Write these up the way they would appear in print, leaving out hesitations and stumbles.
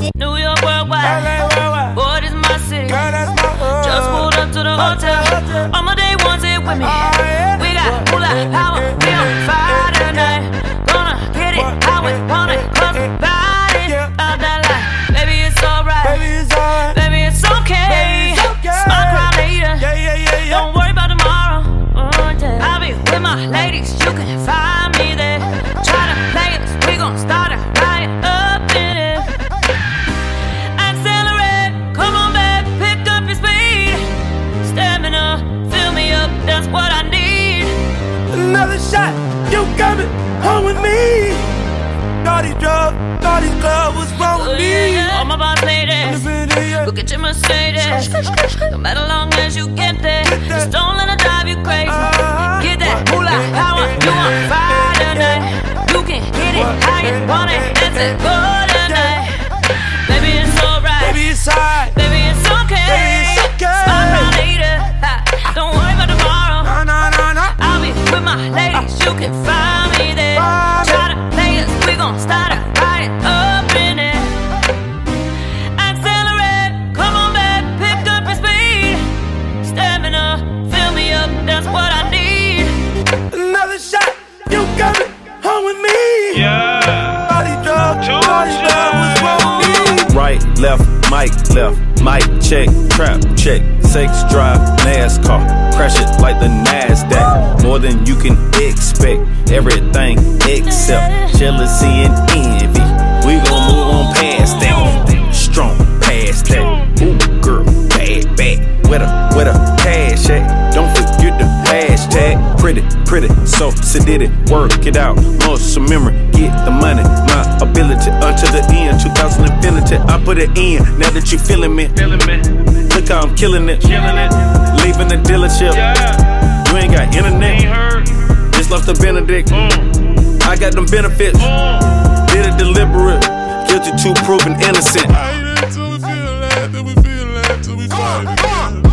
New York worldwide. Boy, this is my city. Just pulled up to the hotel. All my day ones here with me. We got moolah power. We on fire tonight. Gonna get it how we want it. Close the body out that light. Baby, it's alright. Baby, it's okay. Smile, cry later. Don't worry about tomorrow. I'll be with my ladies. You can find me there. Try to play us. We gon' start it right up in it. Accelerate. Come on back. Pick up your speed. Stamina. Fill me up. That's what I need. Another shot. You coming home with me. Naughty drug, naughty club, what's wrong with me? All my boss ladies, go get your Mercedes. No matter long as you get there, just don't let it drive you crazy. Get that moolah power, you on fire tonight. You can get it how you want it, that's it, go tonight. Baby, it's alright. Baby, it's alright. Baby, it's okay. Smile cry later. Don't worry about tomorrow. I'll be with my ladies, you can find me there. Try to play us, we gon' start it right up in it. Accelerate, come on back, pick up your speed. Stamina, fill me up, that's what I need. Another shot, you coming home with me. Yeah. Naughty drug, what's wrong with me? Right, left, mic check, trap check, sex drive, NASCAR, crash it like the NASDAQ. More than you can expect, everything except jealousy and envy. We gon' move on past that, strong past that. Ooh, girl, bad, where the cash at? Don't forget the hashtag, pretty, so sedated, work it out, muscle memory, get the money, my ability, until the end, 2000 infinity, I put it in, now that you feeling me, look how I'm killing it, leaving the dealership, you ain't got internet, just left the Benedict, I got them benefits, did it deliberate, guilty to proven innocent. I hate it till we feel that, till we feel that, till we fight it.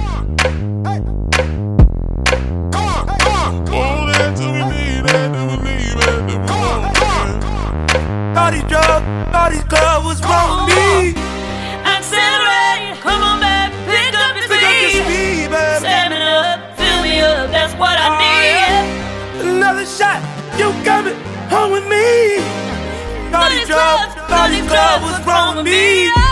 Want that till we need that, till we leave it, till we want it. Naughty drug, naughty club, what's wrong with me? Accelerate, come on back, pick up your speed. Stamina, fill me up, that's what I need. Another shot, you coming home with me. Naughty drug, naughty club, what's wrong with me?